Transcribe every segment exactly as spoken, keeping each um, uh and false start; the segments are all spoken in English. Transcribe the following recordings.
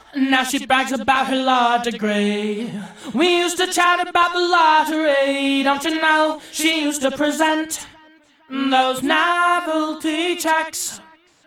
Now she brags about her law degree. We used to chat about the lottery. Don't you know she used to present those novelty checks?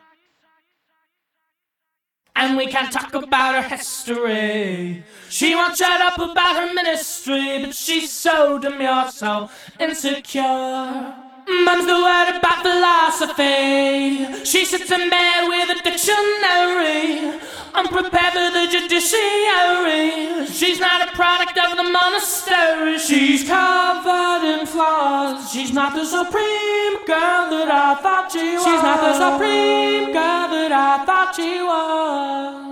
And we can't talk about her history. She won't shut up about her ministry, but she's so demure, so insecure. Mum's the word about philosophy. She sits in bed with a dictionary, unprepared for the judiciary. She's not a product of the monastery. She's covered in flaws. She's not the supreme girl that I thought she was. She's not the supreme girl that I thought she was.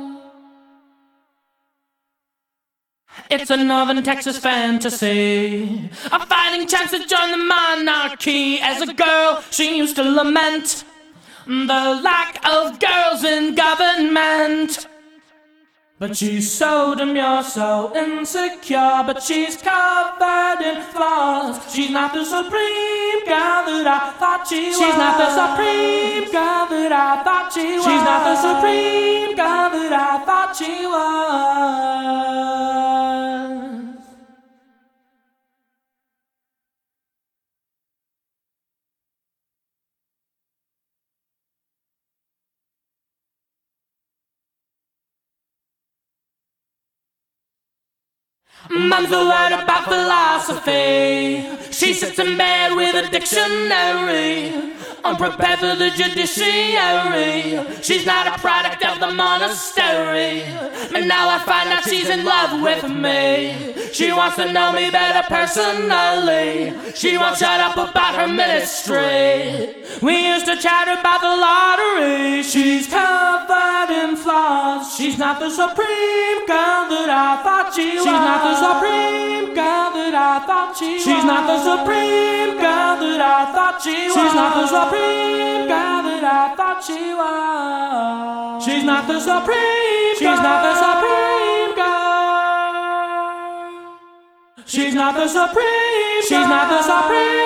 It's a Northern Texas fantasy, a fighting chance to join the monarchy. As a girl, she used to lament the lack of girls in government. But she's so demure, so insecure, but she's covered in flaws. She's not the supreme girl that I thought she was. She's not the supreme girl that I thought she was. She's not the supreme girl that I thought she was. Mum's the word about philosophy. She sits in bed with a dictionary, unprepared for the judiciary. She's not a product of the monastery, but now I find out she's in love with me. She wants to know me better personally. She won't shut up about her ministry. We used to chat about the lottery. She's covered in flaws. She's not the supreme girl that I thought she was. She's not the supreme girl that I thought she was. She's not the supreme girl that I thought she was. She's not the supreme girl that I thought she was. She's not the supreme. She's not the supreme girl. She's not the supreme. She's not the supreme.